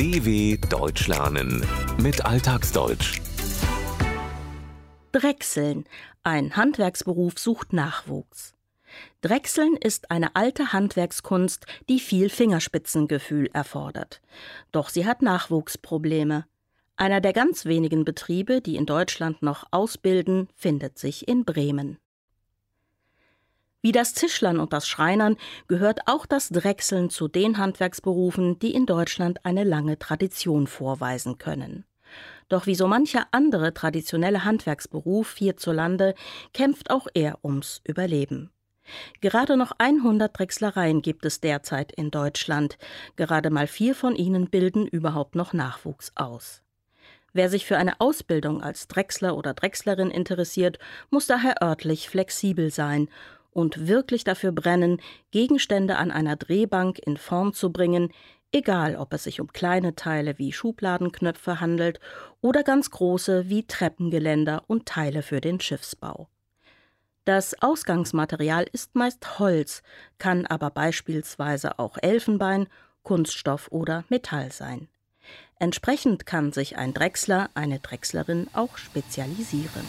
DW Deutsch lernen mit Alltagsdeutsch. Drechseln. Ein Handwerksberuf sucht Nachwuchs. Drechseln ist eine alte Handwerkskunst, die viel Fingerspitzengefühl erfordert. Doch sie hat Nachwuchsprobleme. Einer der ganz wenigen Betriebe, die in Deutschland noch ausbilden, findet sich in Bremen. Wie das Tischlern und das Schreinern gehört auch das Drechseln zu den Handwerksberufen, die in Deutschland eine lange Tradition vorweisen können. Doch wie so mancher andere traditionelle Handwerksberuf hierzulande kämpft auch er ums Überleben. Gerade noch 100 Drechslereien gibt es derzeit in Deutschland. Gerade mal 4 von ihnen bilden überhaupt noch Nachwuchs aus. Wer sich für eine Ausbildung als Drechsler oder Drechslerin interessiert, muss daher örtlich flexibel sein und wirklich dafür brennen, Gegenstände an einer Drehbank in Form zu bringen, egal ob es sich um kleine Teile wie Schubladenknöpfe handelt oder ganz große wie Treppengeländer und Teile für den Schiffsbau. Das Ausgangsmaterial ist meist Holz, kann aber beispielsweise auch Elfenbein, Kunststoff oder Metall sein. Entsprechend kann sich ein Drechsler, eine Drechslerin auch spezialisieren.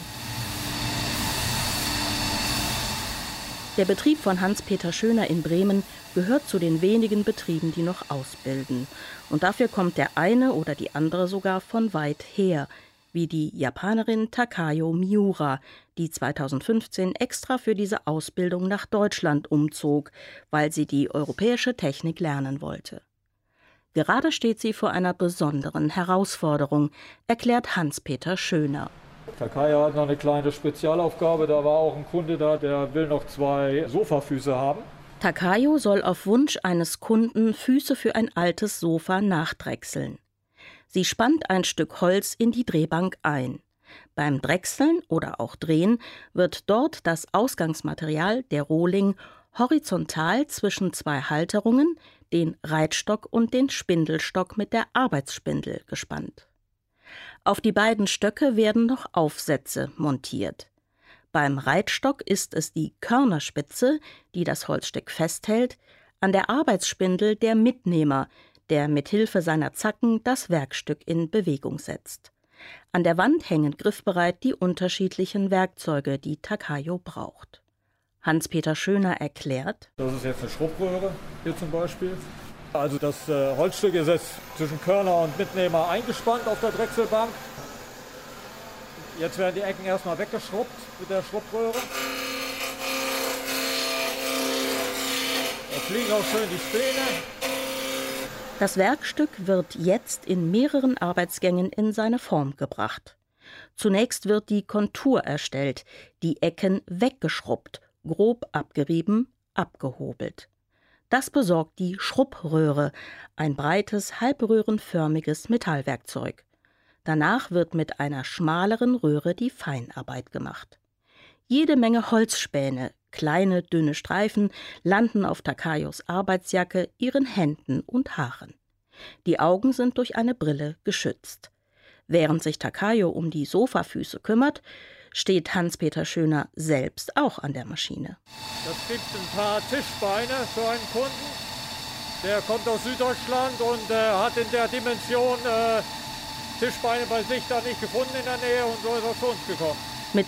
Der Betrieb von Hans-Peter Schöner in Bremen gehört zu den wenigen Betrieben, die noch ausbilden. Und dafür kommt der eine oder die andere sogar von weit her, wie die Japanerin Takayo Miura, die 2015 extra für diese Ausbildung nach Deutschland umzog, weil sie die europäische Technik lernen wollte. Gerade steht sie vor einer besonderen Herausforderung, erklärt Hans-Peter Schöner. Takayo hat noch eine kleine Spezialaufgabe, da war auch ein Kunde da, der will noch 2 Sofafüße haben. Takayo soll auf Wunsch eines Kunden Füße für ein altes Sofa nachdrechseln. Sie spannt ein Stück Holz in die Drehbank ein. Beim Drechseln oder auch Drehen wird dort das Ausgangsmaterial, der Rohling, horizontal zwischen 2 Halterungen, den Reitstock und den Spindelstock mit der Arbeitsspindel gespannt. Auf die beiden Stöcke werden noch Aufsätze montiert. Beim Reitstock ist es die Körnerspitze, die das Holzstück festhält, an der Arbeitsspindel der Mitnehmer, der mit Hilfe seiner Zacken das Werkstück in Bewegung setzt. An der Wand hängen griffbereit die unterschiedlichen Werkzeuge, die Takayo braucht. Hans-Peter Schöner erklärt: Das ist jetzt eine Schrubbröhre, hier zum Beispiel. Also das Holzstück ist jetzt zwischen Körner und Mitnehmer eingespannt auf der Drechselbank. Jetzt werden die Ecken erstmal weggeschrubbt mit der Schrubbröhre. Da fliegen auch schön die Späne. Das Werkstück wird jetzt in mehreren Arbeitsgängen in seine Form gebracht. Zunächst wird die Kontur erstellt, die Ecken weggeschrubbt, grob abgerieben, abgehobelt. Das besorgt die Schrubbröhre, ein breites, halbröhrenförmiges Metallwerkzeug. Danach wird mit einer schmaleren Röhre die Feinarbeit gemacht. Jede Menge Holzspäne, kleine, dünne Streifen, landen auf Takayos Arbeitsjacke, ihren Händen und Haaren. Die Augen sind durch eine Brille geschützt. Während sich Takayo um die Sofafüße kümmert, steht Hans-Peter Schöner selbst auch an der Maschine. Das gibt ein paar Tischbeine für einen Kunden. Der kommt aus Süddeutschland und hat in der Dimension Tischbeine bei sich da nicht gefunden in der Nähe und so ist er zu uns gekommen. Mit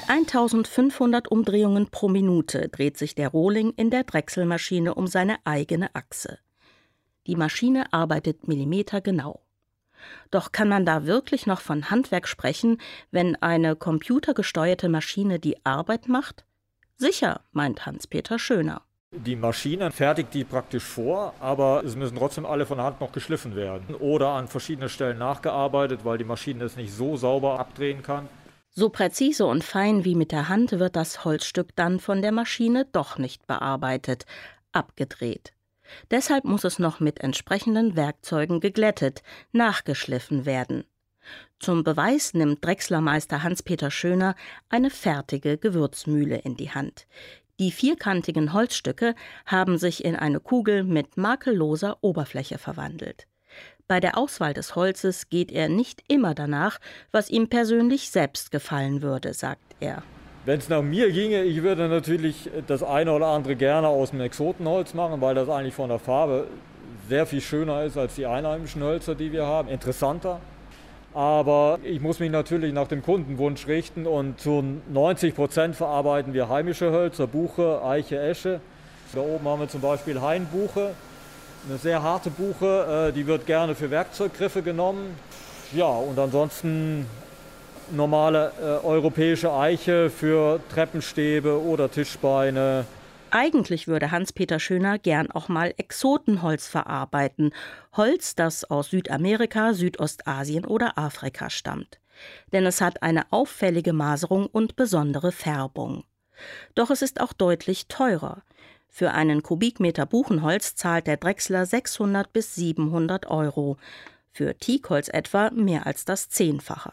1500 Umdrehungen pro Minute dreht sich der Rohling in der Drechselmaschine um seine eigene Achse. Die Maschine arbeitet millimetergenau. Doch kann man da wirklich noch von Handwerk sprechen, wenn eine computergesteuerte Maschine die Arbeit macht? Sicher, meint Hans-Peter Schöner. Die Maschine fertigt die praktisch vor, aber es müssen trotzdem alle von der Hand noch geschliffen werden oder an verschiedenen Stellen nachgearbeitet, weil die Maschine es nicht so sauber abdrehen kann. So präzise und fein wie mit der Hand wird das Holzstück dann von der Maschine doch nicht bearbeitet, abgedreht. Deshalb muss es noch mit entsprechenden Werkzeugen geglättet, nachgeschliffen werden. Zum Beweis nimmt Drechslermeister Hans-Peter Schöner eine fertige Gewürzmühle in die Hand. Die vierkantigen Holzstücke haben sich in eine Kugel mit makelloser Oberfläche verwandelt. Bei der Auswahl des Holzes geht er nicht immer danach, was ihm persönlich selbst gefallen würde, sagt er. Wenn es nach mir ginge, ich würde natürlich das eine oder andere gerne aus dem Exotenholz machen, weil das eigentlich von der Farbe sehr viel schöner ist als die einheimischen Hölzer, die wir haben, interessanter. Aber ich muss mich natürlich nach dem Kundenwunsch richten und zu 90% verarbeiten wir heimische Hölzer, Buche, Eiche, Esche. Da oben haben wir zum Beispiel Hainbuche, eine sehr harte Buche, die wird gerne für Werkzeuggriffe genommen. Ja, und ansonsten normale europäische Eiche für Treppenstäbe oder Tischbeine. Eigentlich würde Hans-Peter Schöner gern auch mal Exotenholz verarbeiten. Holz, das aus Südamerika, Südostasien oder Afrika stammt. Denn es hat eine auffällige Maserung und besondere Färbung. Doch es ist auch deutlich teurer. Für einen Kubikmeter Buchenholz zahlt der Drechsler 600 bis 700 €. Für Teakholz etwa mehr als das 10-fache.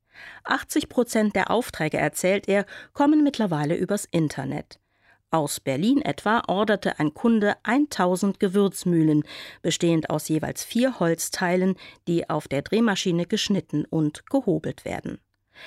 80% der Aufträge, erzählt er, kommen mittlerweile übers Internet. Aus Berlin etwa orderte ein Kunde 1000 Gewürzmühlen, bestehend aus jeweils 4 Holzteilen, die auf der Drehmaschine geschnitten und gehobelt werden.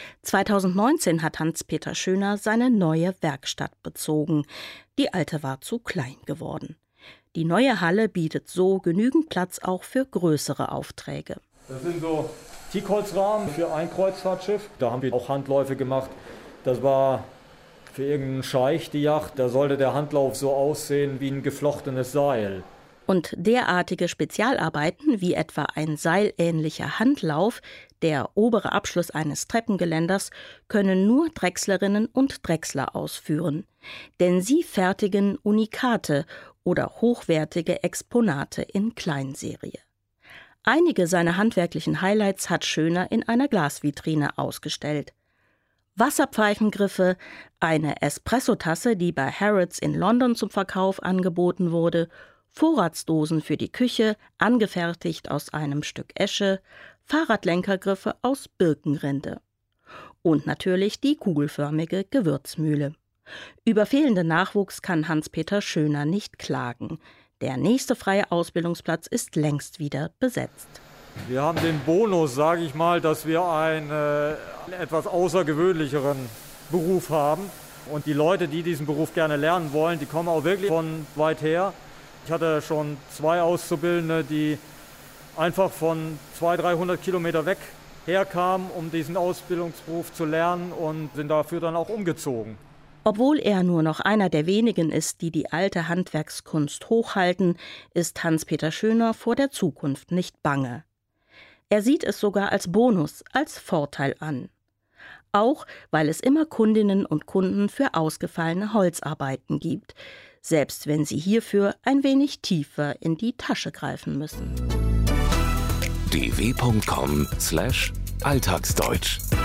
2019 hat Hans-Peter Schöner seine neue Werkstatt bezogen. Die alte war zu klein geworden. Die neue Halle bietet so genügend Platz auch für größere Aufträge. Das sind so Teakholzrahmen für ein Kreuzfahrtschiff. Da haben wir auch Handläufe gemacht. Das war für irgendeinen Scheich die Yacht. Da sollte der Handlauf so aussehen wie ein geflochtenes Seil. Und derartige Spezialarbeiten wie etwa ein seilähnlicher Handlauf, der obere Abschluss eines Treppengeländers, können nur Drechslerinnen und Drechsler ausführen. Denn sie fertigen Unikate oder hochwertige Exponate in Kleinserie. Einige seiner handwerklichen Highlights hat Schöner in einer Glasvitrine ausgestellt. Wasserpfeifengriffe, eine Espressotasse, die bei Harrods in London zum Verkauf angeboten wurde, Vorratsdosen für die Küche, angefertigt aus einem Stück Esche, Fahrradlenkergriffe aus Birkenrinde. Und natürlich die kugelförmige Gewürzmühle. Über fehlenden Nachwuchs kann Hans-Peter Schöner nicht klagen. Der nächste freie Ausbildungsplatz ist längst wieder besetzt. Wir haben den Bonus, sage ich mal, dass wir einen etwas außergewöhnlicheren Beruf haben. Und die Leute, die diesen Beruf gerne lernen wollen, die kommen auch wirklich von weit her. Ich hatte schon 2 Auszubildende, die einfach von 200-300 Kilometer weg herkamen, um diesen Ausbildungsberuf zu lernen und sind dafür dann auch umgezogen. Obwohl er nur noch einer der wenigen ist, die die alte Handwerkskunst hochhalten, ist Hans-Peter Schöner vor der Zukunft nicht bange. Er sieht es sogar als Bonus, als Vorteil an. Auch weil es immer Kundinnen und Kunden für ausgefallene Holzarbeiten gibt, selbst wenn sie hierfür ein wenig tiefer in die Tasche greifen müssen. dw.com/alltagsdeutsch